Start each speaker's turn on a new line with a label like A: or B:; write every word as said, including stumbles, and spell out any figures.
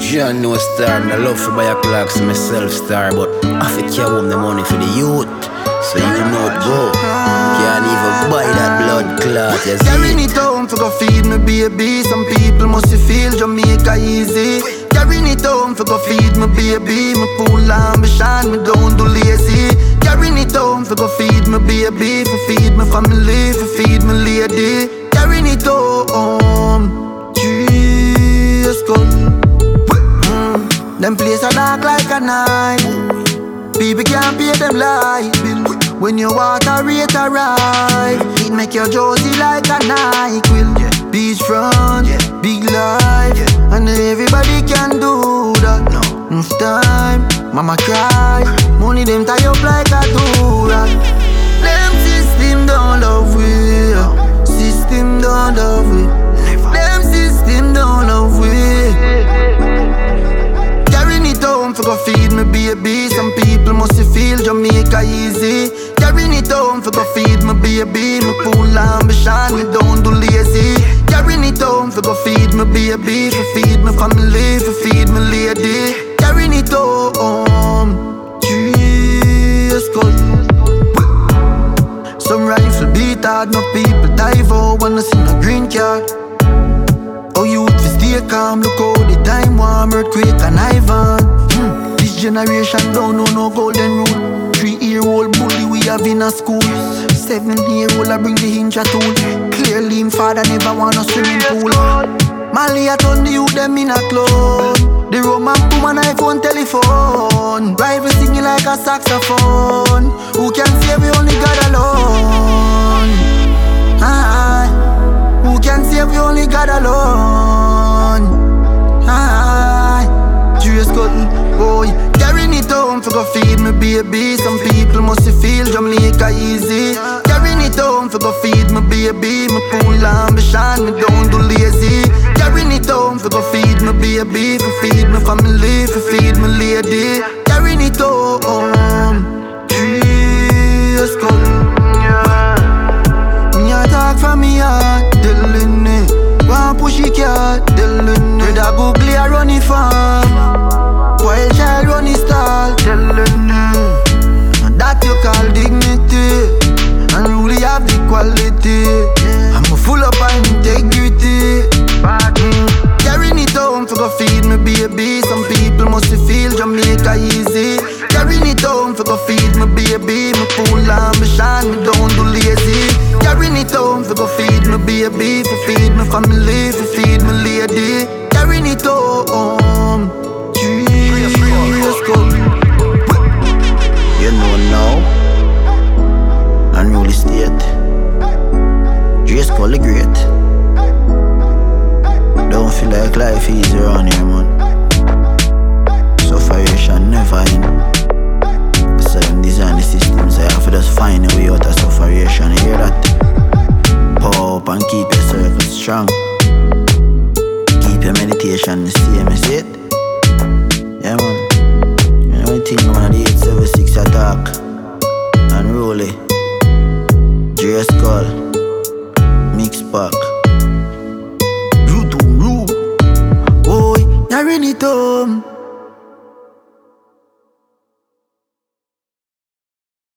A: John no star, I love to buy a clocks to myself star, but I fi carry home the money for the youth. So you know it go. Can't even buy that blood clot, you see.
B: Carrying it home for go feed me baby. Some people must feel Jamaica easy. Carrying it home for go feed me baby. Me full ambition, me don't do lazy. Carrying it home for go feed me baby. For feed my family, for feed my lady. Carrying it home, Jesus God. Them place are dark like a night. People can't pay them light bill. When your water rate arrive, it make your Josie like a NyQuil. Yeah. Beachfront, yeah. Big life, yeah. And everybody can do that. No, enough time, mama cry. Money them tie up like a do-rag. Them system don't love we. System don't love we. Them system don't love we. Home for go feed me baby. Some people must feel Jamaica easy. Carrying it home for go feed me baby. Me full ambition, me don't do lazy. Carrying it home for go feed me baby. For feed my family, for feed my lady. Carrying it home, Jesus God. Some rifle beat hard, no people dive out. Wanna see no green card. Oh, youth fi stay calm, look how the time warm. Earthquake and Ivan. hmm. This generation don't know no golden rule. Three-year-old bully we have in a school. Seven-year-old I bring the hinge tool. Clearly him father never want no swimming pool. Mali a turn the youth them in a clone. The Roman woman iPhone telephone. Rival singing like a saxophone. Who can save we only God alone? Ah, who can save we only God alone? Ah, Julius Cotton, boy. Carrying it home for go feed me baby. Some people must feel Jamaica easy. Carrying it home for go feed me baby. Me full ambition, me don't do lazy. Carrying it home for go feed me baby. For feed my family, for feed my lady. Carrying it home, Jesus God. Me a talk from me heart, telling me. One pushy cat, telling me. With a googly a run it farm. While child run his stall, telling me. That you call dignity. And really have the quality. I'm full up of integrity. mm. Carrying it home for go feed me baby. Some people must feel Jamaica easy. Carrying it home for go feed me baby. Me full ambition, me don't do lazy. Carrying it home for go feed me baby. For feed my family, for feed my lady. Carrying it home, Jesus God.
A: You know now, unruly state. Just call the great. Don't feel like life easy around here, man. Sufferation never end. So them design the systems, I have to just find a way out of sufferation. You hear that? Power up and keep your circle strong. Keep your meditation the same, you see it? Yeah, man. You know the thing, man, the eight seven six attack. Unruly. J Skull. Mix pack.
B: You do, you. Boy, carrying it home.